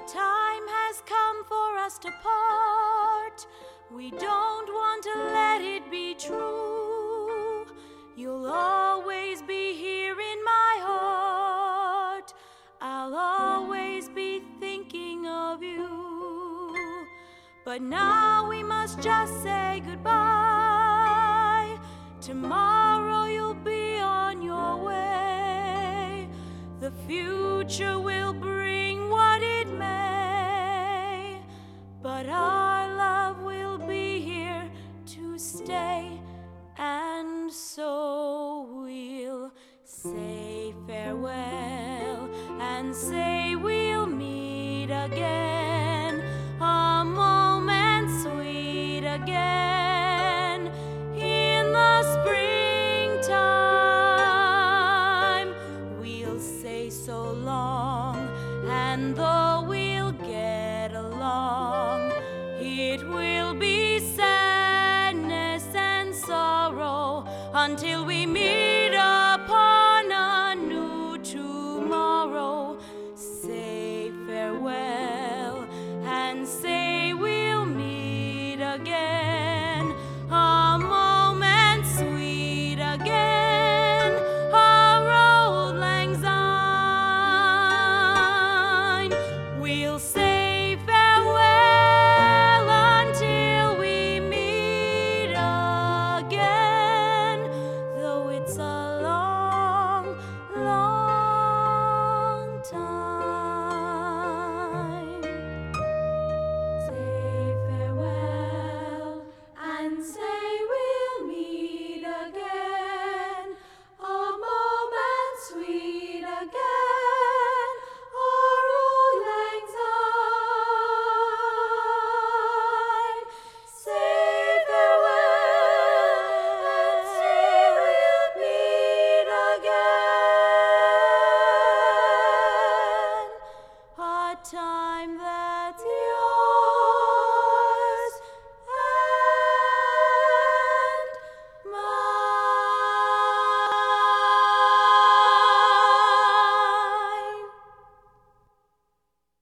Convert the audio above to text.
time has come for us to part. We don't want to let it be true. You'll always be here in my heart. I'll always be thinking of you. But now we must just say goodbye. Tomorrow you'll be on your way. The future will bring what it may, but our love will be here to stay. And so we'll say farewell and say we'll meet again, a moment sweet again in the springtime. We'll say so long, and though we'll get along, it will be